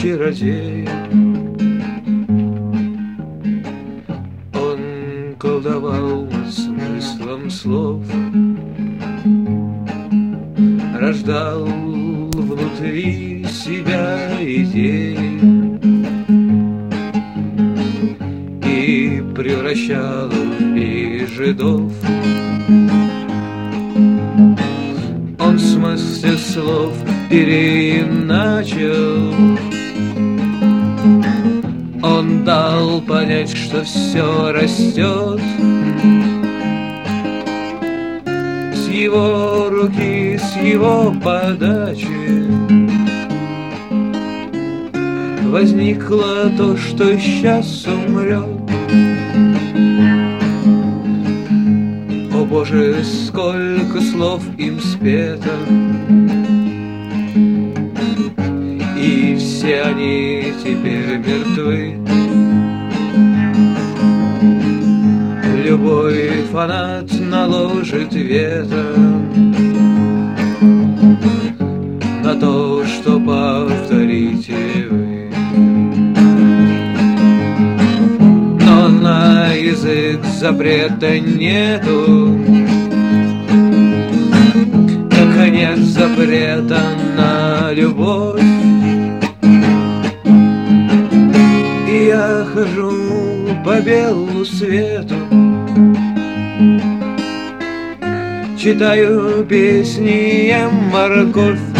чародеем. Он колдовал над смыслом слов, рождал внутри себя идеи и превращал их в жидов. Он смысл всех слов переиначил. Он дал понять, что все растет с его руки, с его подачи. Возникло то, что сейчас умрет. О Боже, сколько слов им спето, и все они теперь мертвы. Любой фанат наложит вето на то, что повторите вы. Но на язык запрета нету, как нет запрета на любовь. И я хожу по белу свету, читаю песни, ем морковь.